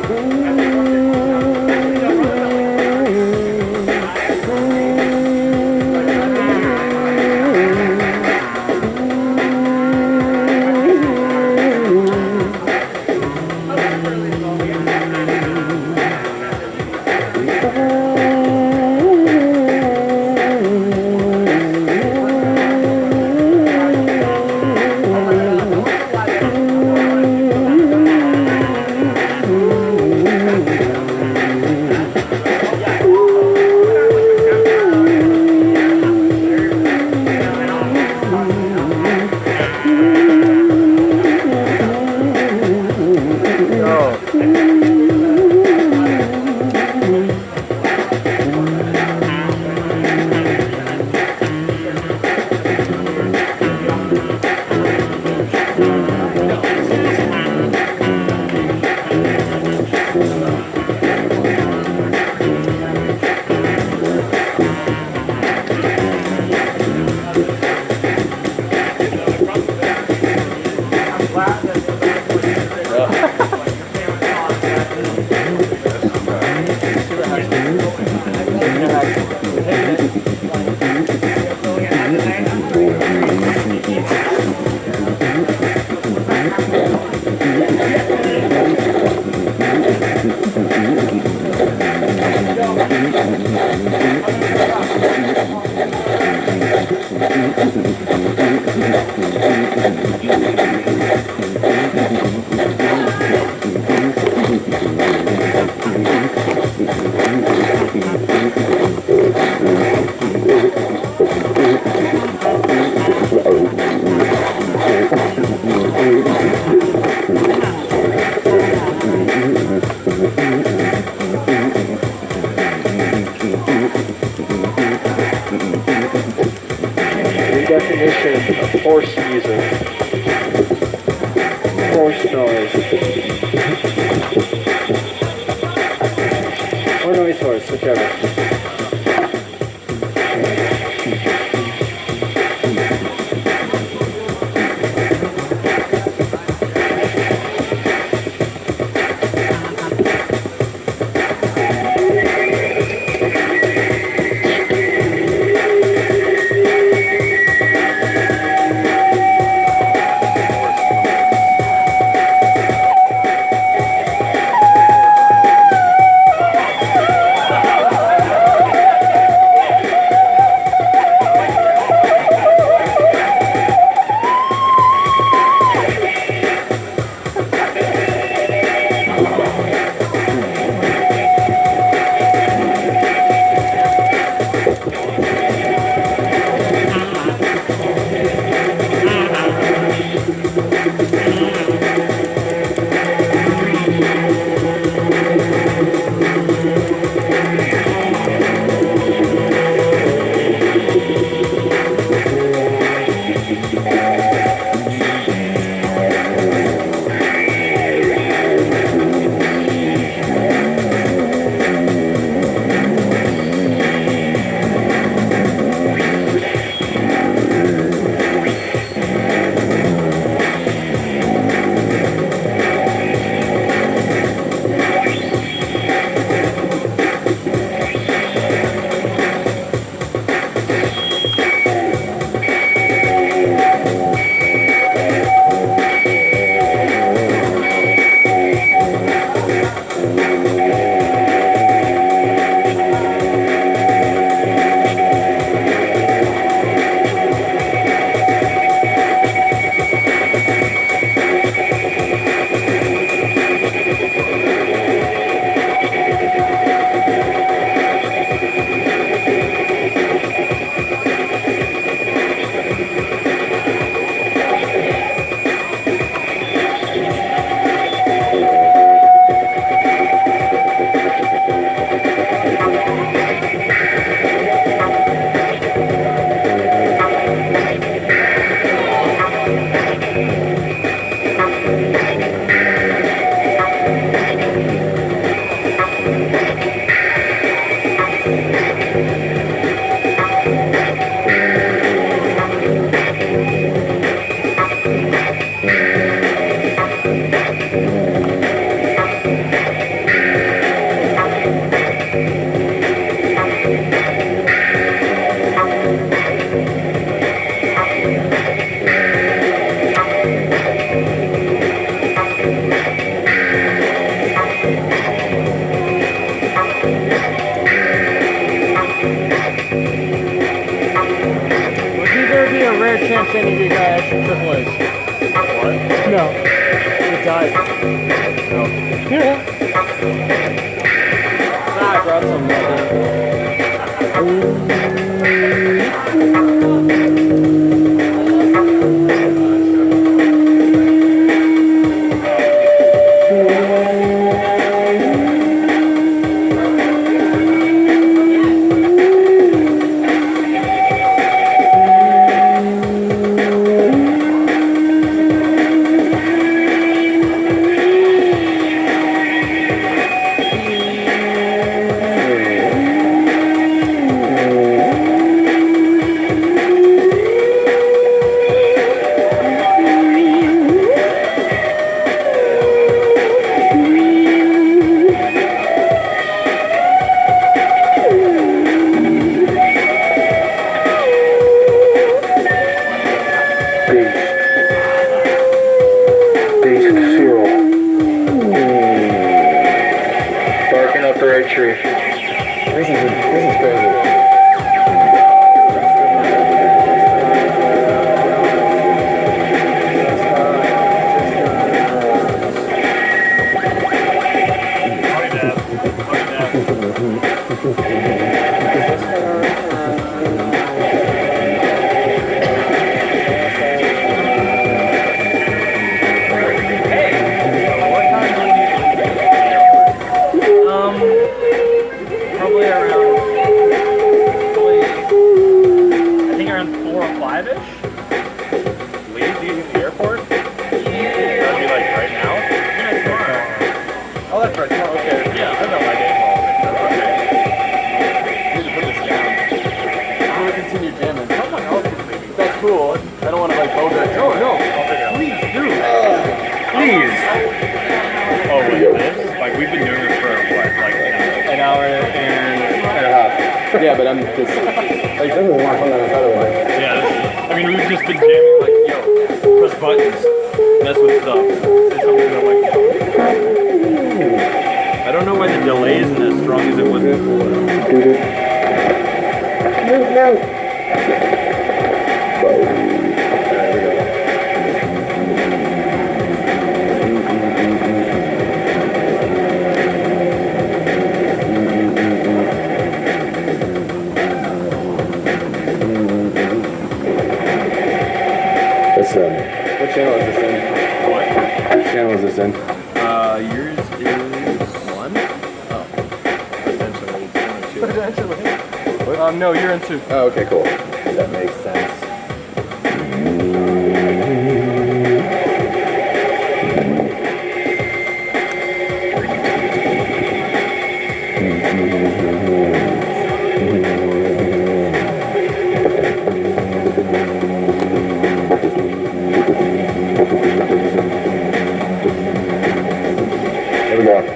Definition of horse music. Horse noise. Or noise horse, whichever. I brought some Tree. This is crazy. Probably around, I think around 4 or 5-ish. Leave the airport? That'd be like right now? Yeah, tomorrow. Oh, that's right. Tomorrow. Okay. Yeah, I know my day. Okay. I need to put this down. I'm gonna continue jamming. Someone else is leaving. That's cool. I don't want to like hold that. No, no. Please do. Please. Oh, wait, this? Like, we've been doing this for what? Like An hour and a half. Yeah, but I'm just like this is more fun than I thought it was. yeah, this, I mean, we've just been jamming, like, yo, press buttons, mess with stuff. Say something that, like, I don't know why the delay isn't as strong as it was before. What channel is this in? What? What channel is this in? Yours is 1? Oh. Potentially, it's 1 or 2. Potentially. No, you're in 2. Oh, okay, cool. That makes sense. Here we go.